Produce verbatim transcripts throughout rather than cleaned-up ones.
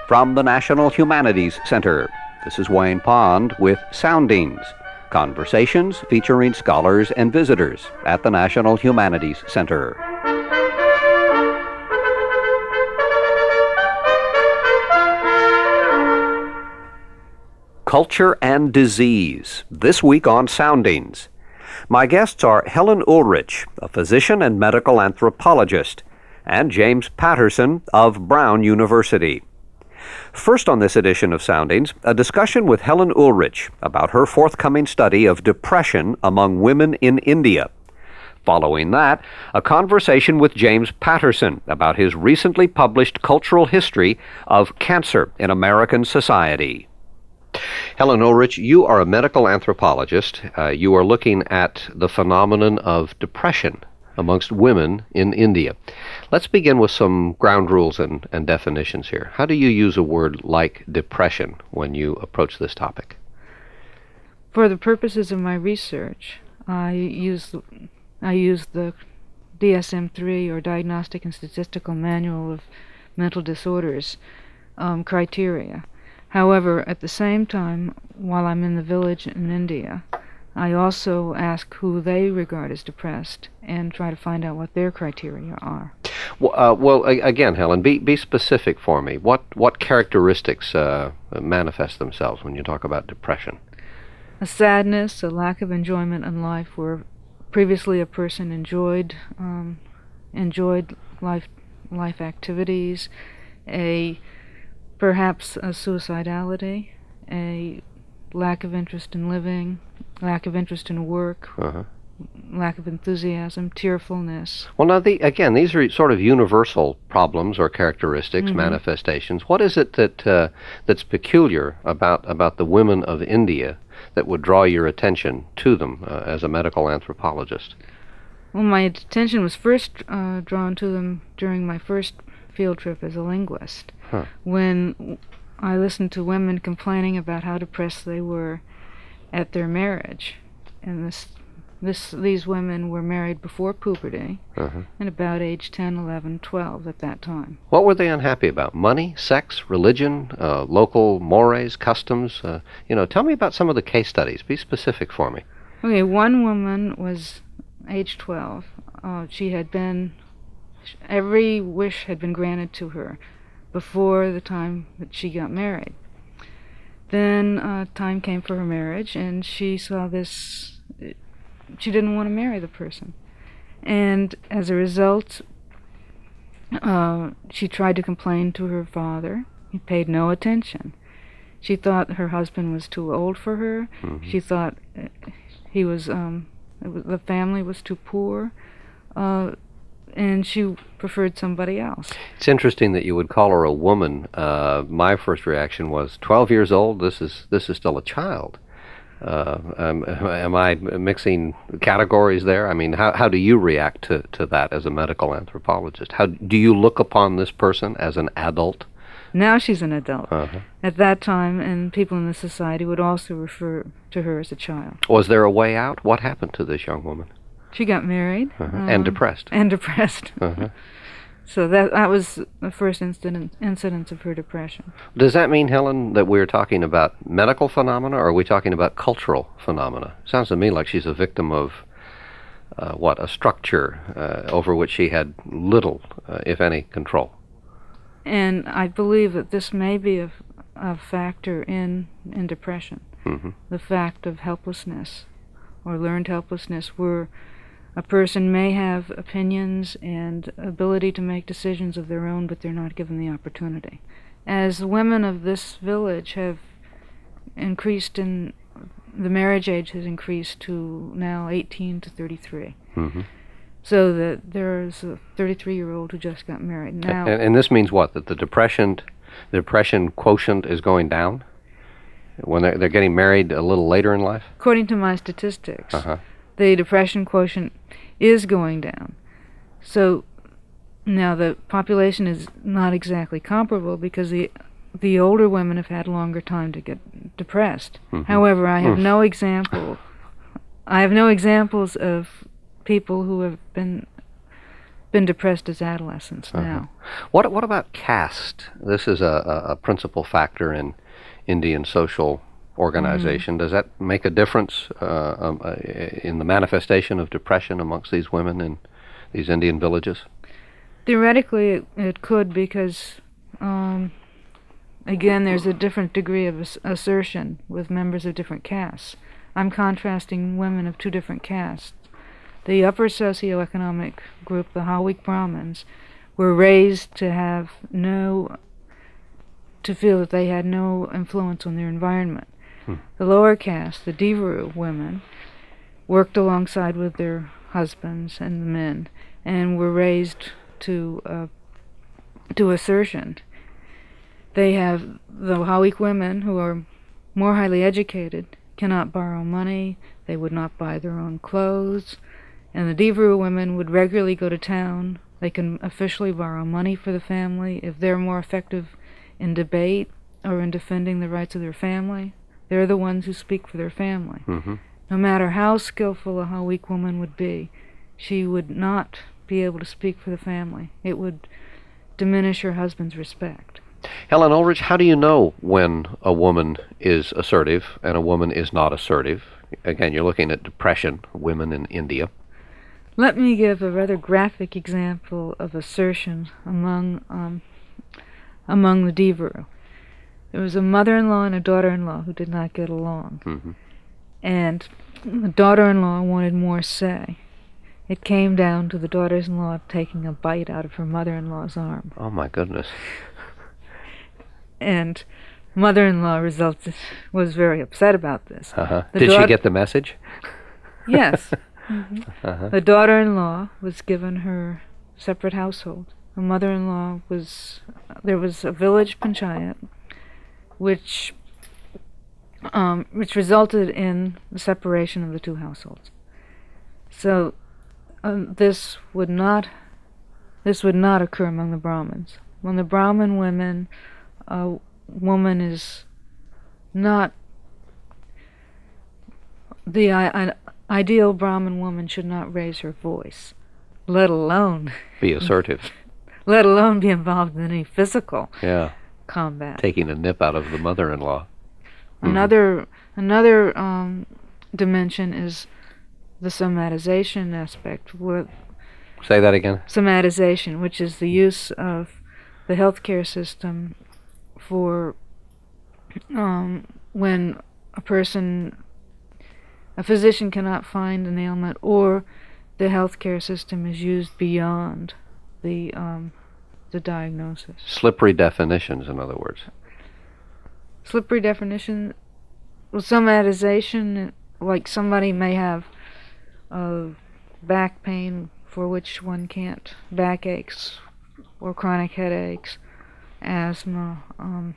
from the National Humanities Center. This is Wayne Pond with Soundings, conversations featuring scholars and visitors at the National Humanities Center. Culture and Disease, this week on Soundings. My guests are Helen Ulrich, a physician and medical anthropologist, and James Patterson of Brown University. First on this edition of Soundings, a discussion with Helen Ulrich about her forthcoming study of depression among women in India. Following that, a conversation with James Patterson about his recently published cultural history of cancer in American society. Helen Ulrich, you are a medical anthropologist. Uh, you are looking at the phenomenon of depression amongst women in India. Let's begin with some ground rules and, and definitions here. How do you use a word like depression when you approach this topic? For the purposes of my research, I use I use the D S M three, or Diagnostic and Statistical Manual of Mental Disorders, um, criteria. However, at the same time, while I'm in the village in India, I also ask who they regard as depressed and try to find out what their criteria are. Well, uh, well again, Helen, be be specific for me. What what characteristics uh, manifest themselves when you talk about depression? A sadness, a lack of enjoyment in life, where previously a person enjoyed um, enjoyed life life activities, a perhaps a suicidality, a lack of interest in living, lack of interest in work, uh-huh. lack of enthusiasm, tearfulness. Well, now, the, again, these are sort of universal problems or characteristics, mm-hmm. manifestations. What is it that uh, that's peculiar about, about the women of India that would draw your attention to them uh, as a medical anthropologist? Well, my attention was first uh, drawn to them during my first field trip as a linguist, huh. when I listened to women complaining about how depressed they were at their marriage. And this, this, these women were married before puberty, uh-huh. and about age ten, eleven, twelve at that time. What were they unhappy about? Money, sex, religion, uh, local mores, customs? Uh, you know, tell me about some of the case studies. Be specific for me. Okay, one woman was age twelve. Uh, she had been, every wish had been granted to her before the time that she got married. Then uh, time came for her marriage, and she saw this, she didn't want to marry the person. And as a result, uh, she tried to complain to her father. He paid no attention. She thought her husband was too old for her. Mm-hmm. She thought he was, um, it was, the family was too poor. Uh, and she preferred somebody else. It's interesting that you would call her a woman. Uh, my first reaction was twelve years old. This is this is still a child. Uh, um, am I mixing categories there? I mean, how how do you react to, to that as a medical anthropologist? How do you look upon this person as an adult? Now she's an adult. Uh-huh. At that time, and people in the society would also refer to her as a child. Was there a way out? What happened to this young woman? She got married. Uh-huh. Um, and depressed. And depressed. Uh-huh. So that that was the first incident, incidence of her depression. Does that mean, Helen, that we're talking about medical phenomena, or are we talking about cultural phenomena? Sounds to me like she's a victim of, uh, what, a structure uh, over which she had little, uh, if any, control. And I believe that this may be a, a factor in, in depression. Mm-hmm. The fact of helplessness, or learned helplessness, where a person may have opinions and ability to make decisions of their own, but they're not given the opportunity. As women of this village have increased in, the marriage age has increased to now eighteen to thirty-three. Mm-hmm. So that there's a thirty-three-year-old who just got married now. And, and this means what? That the depression, the depression quotient is going down when they're, they're getting married a little later in life? According to my statistics, uh-huh. the depression quotient is going down. So now the population is not exactly comparable because the the older women have had longer time to get depressed. Mm-hmm. However, I have mm. no example. I have no examples of people who have been been depressed as adolescents Uh-huh. now. What what about caste? This is a, a, a principal factor in Indian social organization. Does that make a difference uh, um, uh, in the manifestation of depression amongst these women in these Indian villages? Theoretically, it, it could because, um, again, there's a different degree of ass- assertion with members of different castes. I'm contrasting women of two different castes. The upper socioeconomic group, the Hawik Brahmins, were raised to have no, to feel that they had no influence on their environment. Hmm. The lower caste, the Devaru women, worked alongside with their husbands and the men, and were raised to uh, to assertion. They have the Hawik women, who are more highly educated, cannot borrow money. They would not buy their own clothes. And the Devaru women would regularly go to town. They can officially borrow money for the family. If they're more effective in debate or in defending the rights of their family, they're the ones who speak for their family. Mm-hmm. No matter how skillful a Hawik woman would be, she would not be able to speak for the family. It would diminish her husband's respect. Helen Ulrich, how do you know when a woman is assertive and a woman is not assertive? Again, you're looking at depression, women in India. Let me give a rather graphic example of assertion among um, among the Devaru. There was a mother-in-law and a daughter-in-law who did not get along. Mm-hmm. And the daughter-in-law wanted more say. It came down to the daughter-in-law taking a bite out of her mother-in-law's arm. Oh, my goodness. And mother-in-law resulted, was very upset about this. Uh-huh. The Did she daugh- get the message? Yes. Mm-hmm. Uh-huh. The daughter-in-law was given her separate household. The mother-in-law was, there was a village panchayat, which um, which resulted in the separation of the two households. So um, this would not this would not occur among the Brahmins. When the Brahmin women, a woman is not the I, I, ideal Brahmin woman should not raise her voice, let alone Be assertive. let alone be involved in any physical Yeah. combat. Taking a nip out of the mother-in-law. Another another um, dimension is the somatization aspect. Where Say that again. somatization, which is the use of the healthcare system for um, when a person, a physician cannot find an ailment, or the healthcare system is used beyond the um, the diagnosis. Slippery definitions, in other words. Slippery definition. Well, somatization, like somebody may have uh, back pain for which one can't, backaches or chronic headaches, asthma, um,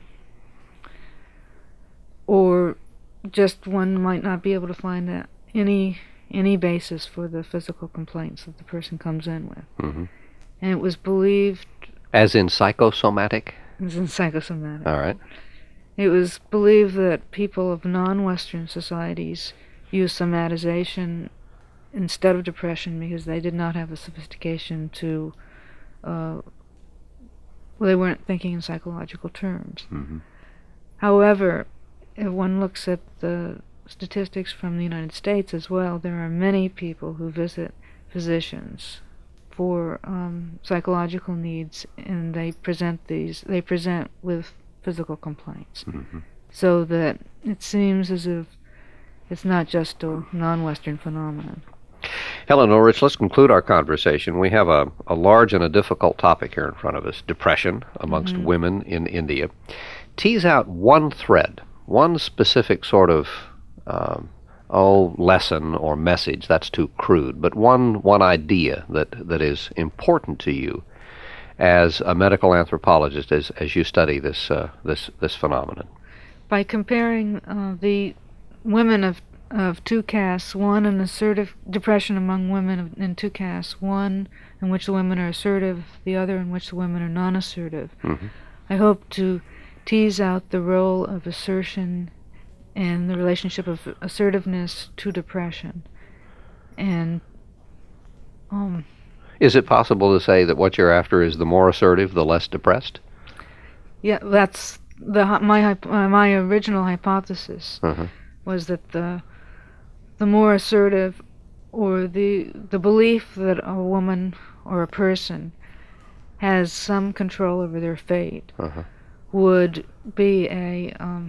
or just one might not be able to find a, any any basis for the physical complaints that the person comes in with. Mm-hmm. And it was believed, As in psychosomatic? it's in psychosomatic, All right. it was believed that people of non-Western societies use somatization instead of depression because they did not have the sophistication to, uh, well, they weren't thinking in psychological terms. Mm-hmm. However, if one looks at the statistics from the United States as well, there are many people who visit physicians for um, psychological needs, and they present these, they present with physical complaints. Mm-hmm. So that it seems as if it's not just a non-Western phenomenon. Helen Ulrich, let's conclude our conversation. We have a, a large and a difficult topic here in front of us, depression amongst Mhm. women in India. Tease out one thread, one specific sort of, um, oh, lesson or message, that's too crude, but one, one idea that, that is important to you as a medical anthropologist as, as you study this, uh, this, this phenomenon. By comparing uh, the women of of two castes, one an assertive depression among women of, in two castes, one in which the women are assertive, the other in which the women are non-assertive. Mm-hmm. I hope to tease out the role of assertion and the relationship of assertiveness to depression. And um, Is it possible to say that what you're after is the more assertive, the less depressed? Yeah, that's the hy- my hyp- uh, my original hypothesis Uh-huh. was that the the more assertive, or the the belief that a woman or a person has some control over their fate, Uh-huh. would be a um,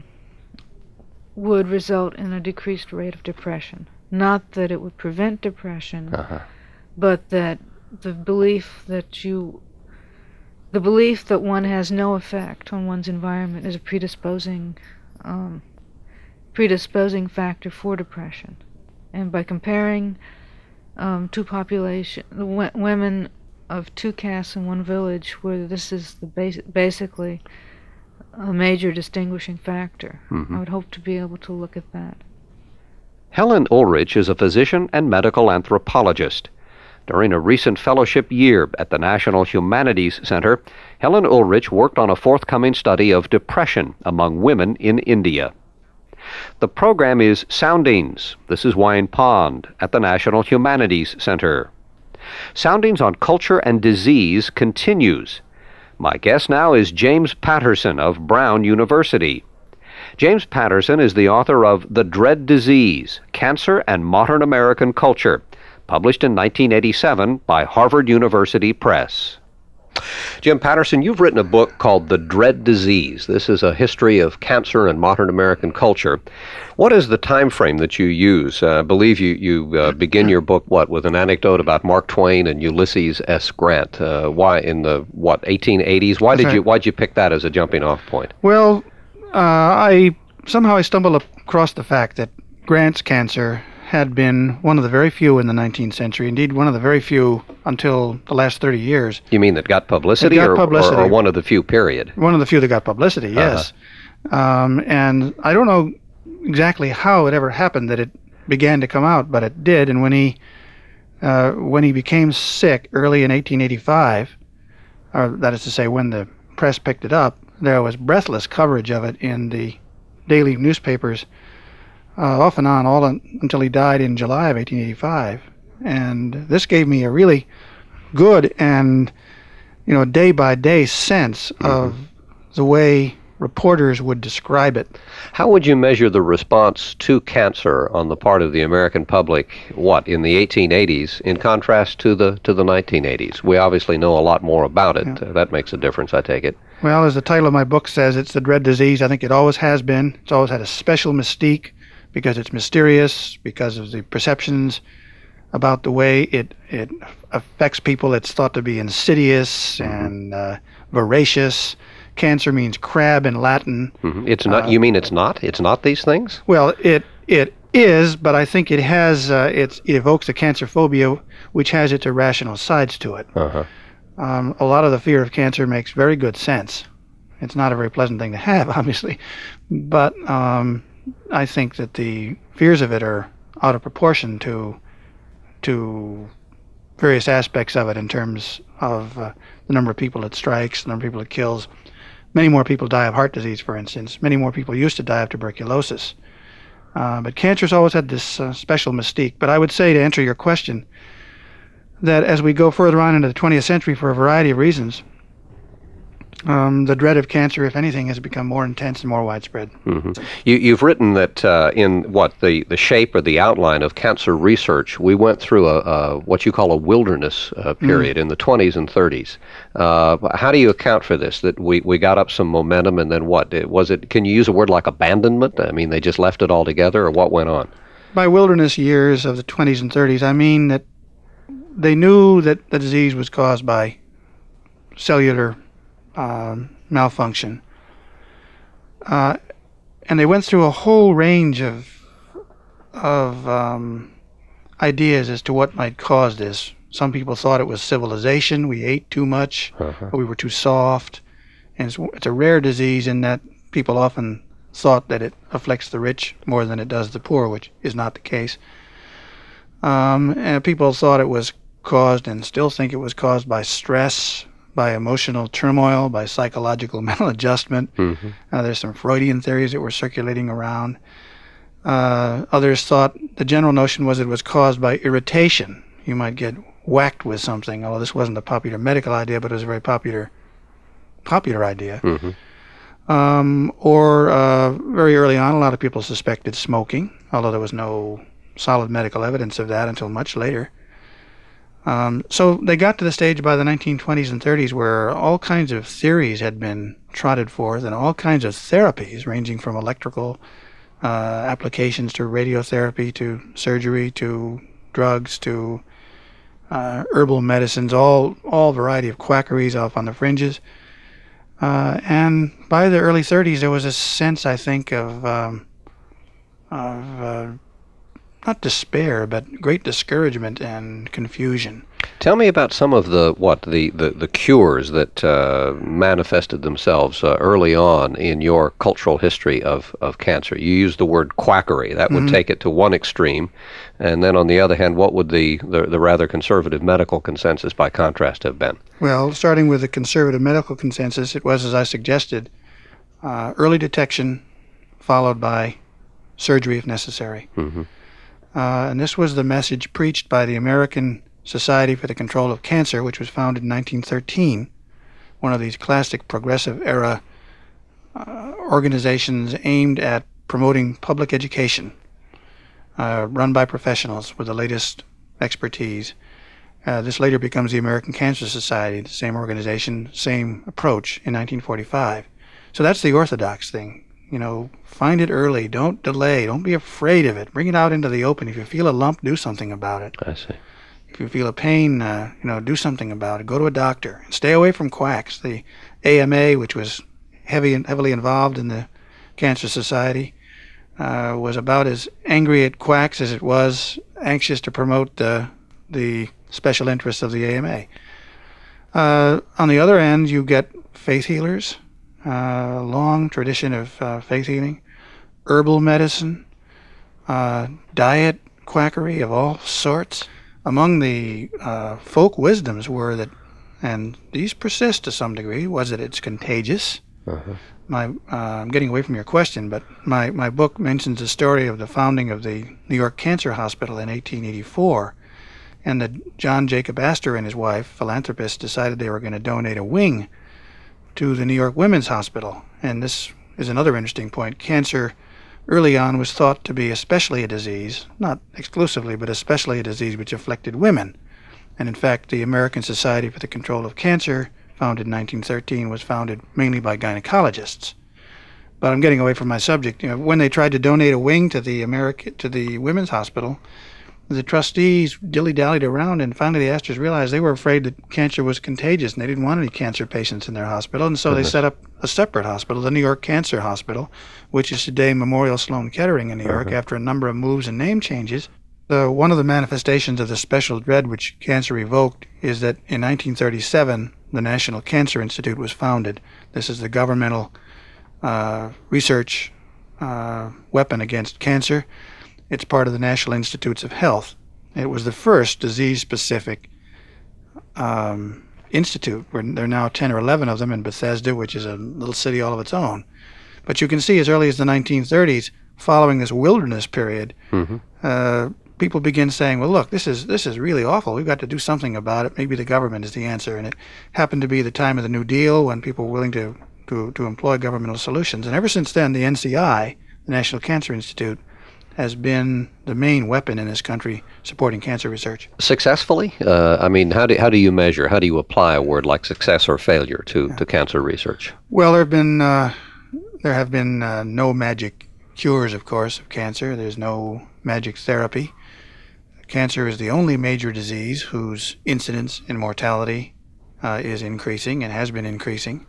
would result in a decreased rate of depression. Not that it would prevent depression, Uh-huh. but that the belief that you the belief that one has no effect on one's environment is a predisposing um, predisposing factor for depression. And by comparing um, two population the w- women of two castes in one village, where this is the basi- basically a major distinguishing factor, Mhm. I would hope to be able to look at that. Helen Ulrich is a physician and medical anthropologist. During a recent fellowship year at the National Humanities Center, Helen Ulrich worked on a forthcoming study of depression among women in India. The program is Soundings. This is Wayne Pond at the National Humanities Center. Soundings on Culture and Disease continues. My guest now is James Patterson of Brown University. James Patterson is the author of The Dread Disease, Cancer and Modern American Culture, published in nineteen eighty-seven by Harvard University Press. Jim Patterson, you've written a book called The Dread Disease. This is a history of cancer and modern American culture. What is the time frame that you use? Uh, I believe you, you uh, begin your book, what, with an anecdote about Mark Twain and Ulysses S. Grant. Uh, why, in the, what, eighteen eighties? Why did you, why'd you pick that as a jumping off point? Well, uh, I somehow I stumbled across the fact that Grant's cancer had been one of the very few in the nineteenth century, indeed one of the very few until the last thirty years. You mean that got publicity, got or, publicity. Or, or one of the few, period? One of the few that got publicity, yes. Uh-huh. Um, and I don't know exactly how it ever happened that it began to come out, but it did. And when he uh, when he became sick early in eighteen eighty-five, or that is to say when the press picked it up, there was breathless coverage of it in the daily newspapers, uh, off and on, all un- until he died in July of eighteen eighty-five. And this gave me a really good and, you know, day-by-day sense mm-hmm. of the way reporters would describe it. How would you measure the response to cancer on the part of the American public, what, in the eighteen eighties, in contrast to the to the nineteen eighties? We obviously know a lot more about it. Yeah. Uh, that makes a difference, I take it. Well, as the title of my book says, it's the dread disease. I think it always has been. It's always had a special mystique because it's mysterious, because of the perceptions about the way it, it affects people. It's thought to be insidious mm-hmm. and uh, voracious. Cancer means crab in Latin. Mm-hmm. It's not. Uh, you mean it's not? It's not these things? Well, it it is, but I think it has. Uh, it's, it evokes a cancer phobia, which has its irrational sides to it. Uh-huh. Um, a lot of the fear of cancer makes very good sense. It's not a very pleasant thing to have, obviously, but um, I think that the fears of it are out of proportion to to various aspects of it in terms of uh, the number of people it strikes, the number of people it kills. Many more people die of heart disease, for instance. Many more people used to die of tuberculosis. Uh, but cancer's always had this uh, special mystique. But I would say, to answer your question, that as we go further on into the twentieth century, for a variety of reasons, um, the dread of cancer, if anything, has become more intense and more widespread. Mm-hmm. You, you've written that uh, in what the, the shape or the outline of cancer research, we went through a, a what you call a wilderness uh, period mm. in the twenties and thirties. Uh, how do you account for this? That we, we got up some momentum, and then what? Was it? Can you use a word like abandonment? I mean, they just left it all together, or what went on? By wilderness years of the twenties and thirties, I mean that they knew that the disease was caused by cellular Um, malfunction. Uh, and they went through a whole range of of um, ideas as to what might cause this. Some people thought it was civilization. We ate too much, uh-huh. or we were too soft. And it's, it's a rare disease in that people often thought that it afflicts the rich more than it does the poor, which is not the case. Um, and people thought it was caused, and still think it was caused, by stress, by emotional turmoil, by psychological maladjustment. Mm-hmm. Uh, there's some Freudian theories that were circulating around. Uh, others thought the general notion was it was caused by irritation. you might get whacked with something. Although this wasn't a popular medical idea, but it was a very popular popular idea. Mm-hmm. Um, or uh, very early on, a lot of people suspected smoking, although there was no solid medical evidence of that until much later. Um, so they got to the stage by the nineteen twenties and thirties where all kinds of theories had been trotted forth and all kinds of therapies, ranging from electrical uh, applications to radiotherapy to surgery to drugs to uh, herbal medicines, all all variety of quackeries off on the fringes. Uh, and by the early thirties, there was a sense, I think, of um, of uh, not despair, but great discouragement and confusion. Tell me about some of the what the the, the cures that uh, manifested themselves uh, early on in your cultural history of, of cancer. You used the word quackery. That would Mm-hmm. take it to one extreme, and then on the other hand, what would the, the the rather conservative medical consensus, by contrast, have been? Well, starting with the conservative medical consensus, it was, as I suggested, uh, early detection followed by surgery if necessary. Mm-hmm. Uh, and this was the message preached by the American Society for the Control of Cancer, which was founded in nineteen thirteen, one of these classic progressive era uh, organizations aimed at promoting public education, uh, run by professionals with the latest expertise. Uh, this later becomes the American Cancer Society, the same organization, same approach in nineteen forty-five. So that's the orthodox thing. You know, find it early. Don't delay. Don't be afraid of it. Bring it out into the open. If you feel a lump, do something about it. I see. If you feel a pain, uh, you know, do something about it. Go to a doctor. Stay away from quacks. The A M A, which was heavy and heavily involved in the Cancer Society, uh, was about as angry at quacks as it was anxious to promote the the special interests of the A M A. Uh, on the other end, you get faith healers, a uh, long tradition of uh, faith healing, herbal medicine, uh, diet quackery of all sorts. Among the uh, folk wisdoms were that, and these persist to some degree, was that it's contagious. Uh-huh. My, uh, I'm getting away from your question, but my, my book mentions the story of the founding of the New York Cancer Hospital in eighteen eighty-four, and that John Jacob Astor and his wife, philanthropists, decided they were going to donate a wing to the New York Women's Hospital. And this is another interesting point. Cancer early on was thought to be especially a disease, not exclusively, but especially a disease which afflicted women. And in fact, the American Society for the Control of Cancer, founded in nineteen thirteen, was founded mainly by gynecologists. But I'm getting away from my subject. You know, when they tried to donate a wing to the America, to the Women's Hospital, the trustees dilly-dallied around, and finally the Astors realized they were afraid that cancer was contagious, and they didn't want any cancer patients in their hospital, and so Goodness. they set up a separate hospital, the New York Cancer Hospital, which is today Memorial Sloan Kettering in New York, Uh-huh. after a number of moves and name changes. The, one of the manifestations of the special dread which cancer evoked is that in nineteen thirty-seven, the National Cancer Institute was founded. This is the governmental uh, research uh, weapon against cancer. It's part of the National Institutes of Health. It was the first disease-specific um, institute. Where there are now ten or eleven of them in Bethesda, which is a little city all of its own. But you can see as early as the nineteen thirties, following this wilderness period, Mm-hmm. uh, people begin saying, well, look, this is this is really awful. We've got to do something about it. Maybe the government is the answer. And it happened to be the time of the New Deal when people were willing to, to, to employ governmental solutions. And ever since then, the N C I, the National Cancer Institute, has been the main weapon in this country supporting cancer research. Successfully? Uh, I mean, how do how do you measure? How do you apply a word like success or failure to, to cancer research? Well, there have been uh, there have been uh, no magic cures, of course, of cancer. There's no magic therapy. Cancer is the only major disease whose incidence and mortality uh, is increasing and has been increasing.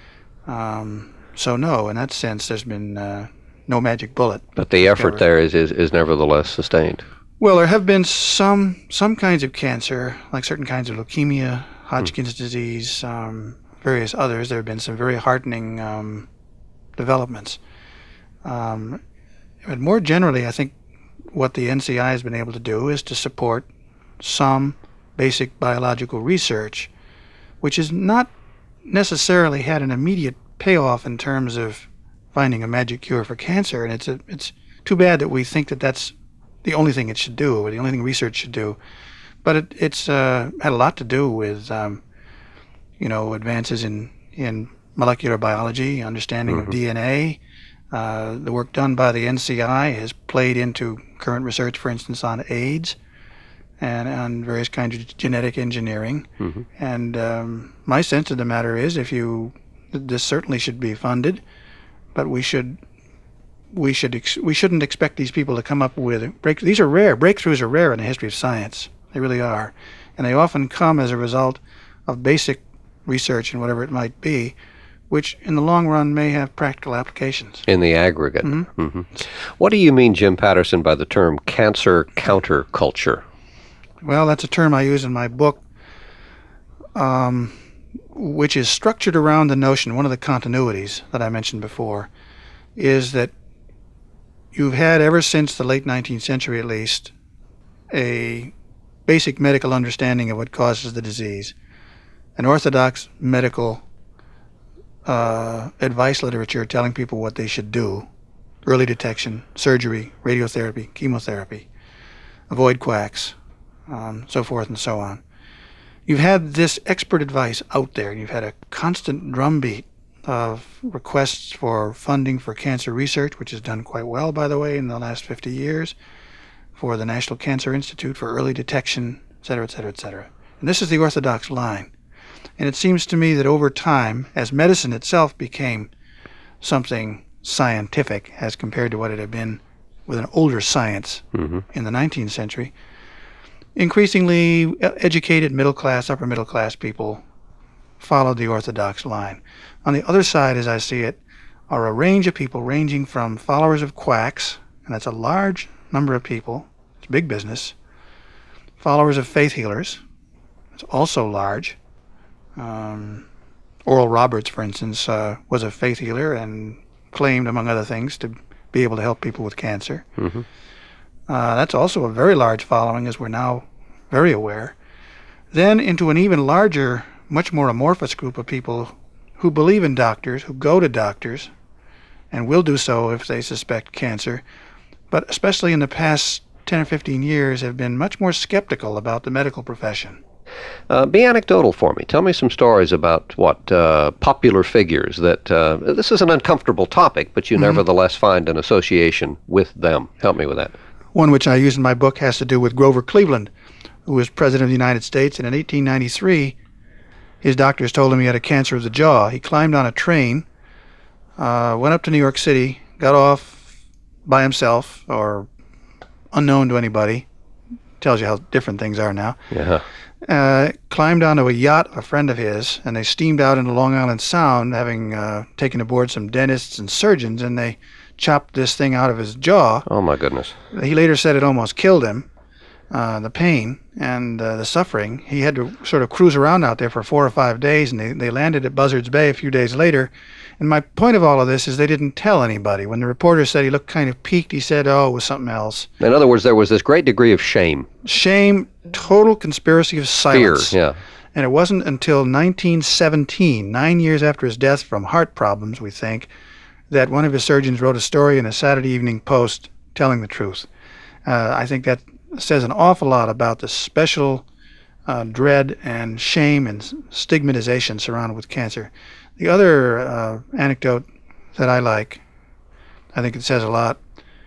Um, so no, in that sense, there's been uh, no magic bullet. But the effort discovered. there is, is, is nevertheless sustained. Well, there have been some some kinds of cancer, like certain kinds of leukemia, Hodgkin's disease, um, various others. There have been some very heartening um, developments. Um, but more generally, I think what the N C I has been able to do is to support some basic biological research, which has not necessarily had an immediate payoff in terms of finding a magic cure for cancer. And it's a, it's too bad that we think that that's the only thing it should do, or the only thing research should do. but it, it's uh, had a lot to do with, um, you know, advances in, in molecular biology, understanding Mm-hmm. of D N A. Uh, the work done by the N C I has played into current research, for instance, on AIDS and on various kinds of genetic engineering. Mm-hmm. And um, my sense of the matter is, if you, this certainly should be funded, but we should, we should, ex- we shouldn't expect these people to come up with break. These are rare. Breakthroughs are rare in the history of science. They really are, and they often come as a result of basic research and whatever it might be, which in the long run may have practical applications. In the aggregate. Mm-hmm. Mm-hmm. What do you mean, Jim Patterson, by the term cancer counterculture? Well, that's a term I use in my book, um, which is structured around the notion, one of the continuities that I mentioned before, is that you've had, ever since the late nineteenth century at least, a basic medical understanding of what causes the disease, an orthodox medical uh, advice literature telling people what they should do, early detection, surgery, radiotherapy, chemotherapy, avoid quacks, um, so forth and so on. You've had this expert advice out there, and you've had a constant drumbeat of requests for funding for cancer research, which has done quite well, by the way, in the last fifty years, for the National Cancer Institute for early detection, et cetera, et cetera, et cetera. And this is the orthodox line. And it seems to me that over time, as medicine itself became something scientific as compared to what it had been with an older science Mm-hmm. in the nineteenth century, increasingly educated middle-class, upper-middle-class people followed the orthodox line. On the other side, as I see it, are a range of people ranging from followers of quacks, and that's a large number of people, it's big business, followers of faith healers, it's also large. Um, Oral Roberts, for instance, uh, was a faith healer and claimed, among other things, to be able to help people with cancer. Mm-hmm. Uh, that's also a very large following, as we're now very aware. Then into an even larger, much more amorphous group of people who believe in doctors, who go to doctors, and will do so if they suspect cancer, but especially in the past ten or fifteen years have been much more skeptical about the medical profession. Uh, be anecdotal for me. Tell me some stories about what uh, popular figures that, uh, this is an uncomfortable topic, but you Mm-hmm. nevertheless find an association with them. Help me with that. One which I use in my book has to do with Grover Cleveland, who was President of the United States, and in eighteen ninety-three, his doctors told him he had a cancer of the jaw. He climbed on a train, uh, went up to New York City, got off by himself, or unknown to anybody. Tells you how different things are now. Yeah. Uh, climbed onto a yacht of a friend of his, and they steamed out into Long Island Sound, having uh, taken aboard some dentists and surgeons, and they chopped this thing out of his jaw. Oh, my goodness. He later said it almost killed him, uh, the pain and uh, the suffering. He had to sort of cruise around out there for four or five days, and they, they landed at Buzzards Bay a few days later. And my point of all of this is they didn't tell anybody. When the reporter said he looked kind of peaked, he said, oh, it was something else. In other words, there was this great degree of shame. Shame, total conspiracy of silence. Fear, yeah. And it wasn't until nineteen seventeen, nine years after his death from heart problems, we think, that one of his surgeons wrote a story in a Saturday Evening Post telling the truth. Uh, I think that says an awful lot about the special uh, dread and shame and stigmatization surrounded with cancer. The other uh, anecdote that I like, I think it says a lot,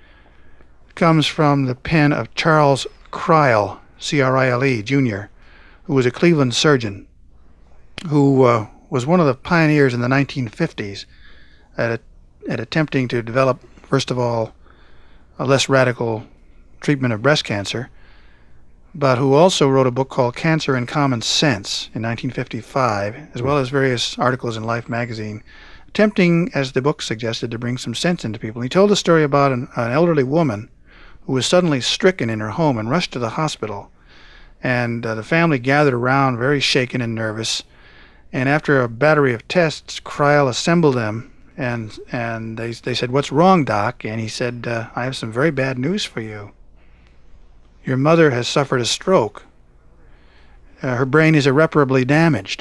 comes from the pen of Charles Crile, C R I L E, Junior, who was a Cleveland surgeon, who uh, was one of the pioneers in the nineteen fifties at, a, at attempting to develop, first of all, a less radical treatment of breast cancer, but who also wrote a book called Cancer and Common Sense in nineteen fifty-five, as well as various articles in Life magazine, attempting, as the book suggested, to bring some sense into people. He told a story about an, an elderly woman who was suddenly stricken in her home and rushed to the hospital. And uh, the family gathered around, very shaken and nervous. And after a battery of tests, Crile assembled them, and and they they said, "What's wrong, Doc?" And he said, uh, "I have some very bad news for you. Your mother has suffered a stroke. Uh, her brain is irreparably damaged.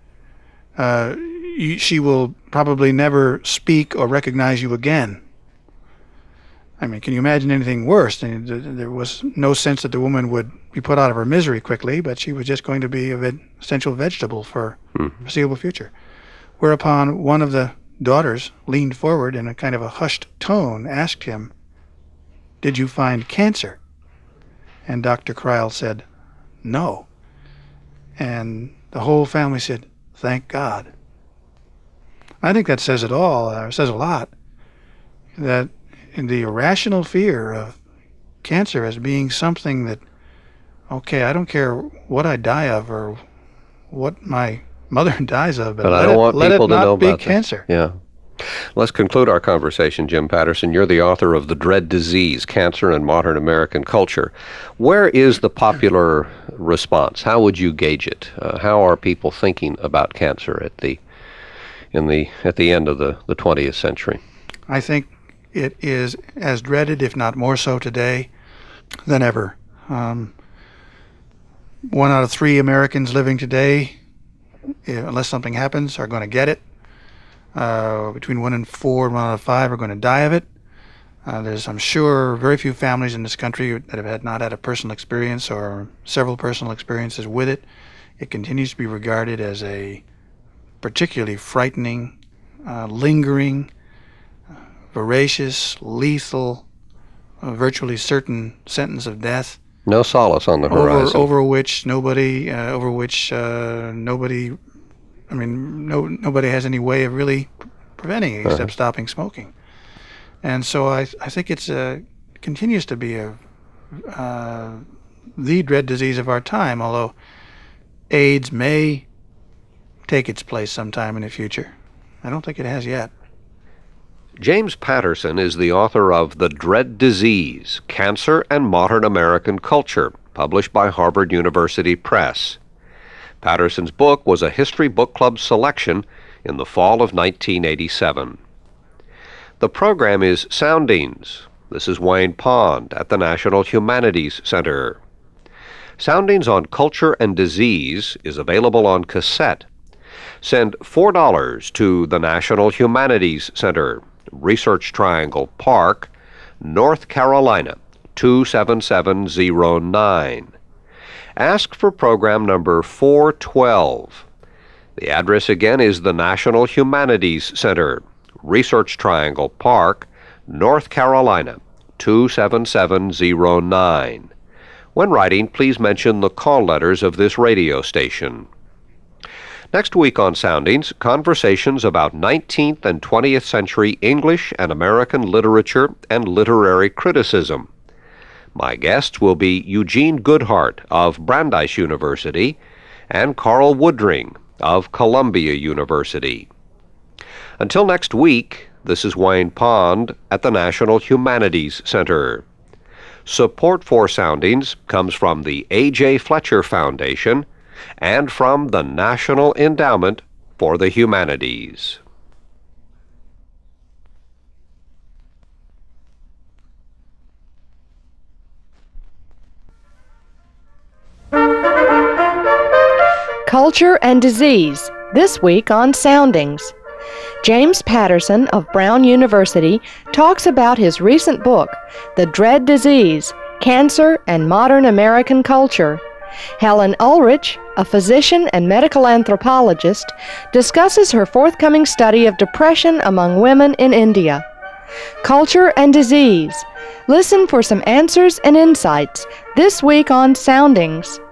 Uh, you, she will probably never speak or recognize you again." I mean, can you imagine anything worse? And there was no sense that the woman would be put out of her misery quickly, but she was just going to be an essential vegetable for the mm-hmm. foreseeable future. Whereupon one of the daughters leaned forward and in a kind of a hushed tone asked him, "Did you find cancer?" And Doctor Kreil said, "No." And the whole family said, "Thank God." I think that says it all, or uh, says a lot, that in the irrational fear of cancer as being something that, okay, I don't care what I die of or what my mother dies of, but, but let, I don't it, want let people it to not know be about cancer. That. Yeah. Let's conclude our conversation, Jim Patterson. You're the author of The Dread Disease, Cancer and Modern American Culture. Where is the popular response? How would you gauge it? Uh, how are people thinking about cancer at the in the at the end of the, the twentieth century? I think it is as dreaded, if not more so today, than ever. Um, one out of three Americans living today, unless something happens, are going to get it. Uh, between one and four and one out of five are going to die of it. Uh, there's, I'm sure, very few families in this country that have had not had a personal experience or several personal experiences with it. It continues to be regarded as a particularly frightening, uh, lingering, uh, voracious, lethal, uh, virtually certain sentence of death. No solace on the horizon. Over, over which nobody, uh, over which uh, nobody. I mean, no, nobody has any way of really preventing it except uh-huh. stopping smoking. And so I, I think it's a, continues to be a, uh, the dread disease of our time, although AIDS may take its place sometime in the future. I don't think it has yet. James Patterson is the author of The Dread Disease, Cancer and Modern American Culture, published by Harvard University Press. Patterson's book was a History Book Club selection in the fall of nineteen eighty-seven. The program is Soundings. This is Wayne Pond at the National Humanities Center. Soundings on Culture and Disease is available on cassette. Send four dollars to the National Humanities Center, Research Triangle Park, North Carolina, two seven seven zero nine. Ask for program number four twelve. The address again is the National Humanities Center, Research Triangle Park, North Carolina, two seven seven zero nine. When writing, please mention the call letters of this radio station. Next week on Soundings, conversations about nineteenth and twentieth century English and American literature and literary criticism. My guests will be Eugene Goodhart of Brandeis University and Carl Woodring of Columbia University. Until next week, this is Wayne Pond at the National Humanities Center. Support for Soundings comes from the A J Fletcher Foundation and from the National Endowment for the Humanities. Culture and Disease, this week on Soundings. James Patterson of Brown University talks about his recent book, The Dread Disease, Cancer and Modern American Culture. Helen Ulrich, a physician and medical anthropologist, discusses her forthcoming study of depression among women in India. Culture and Disease. Listen for some answers and insights this week on Soundings.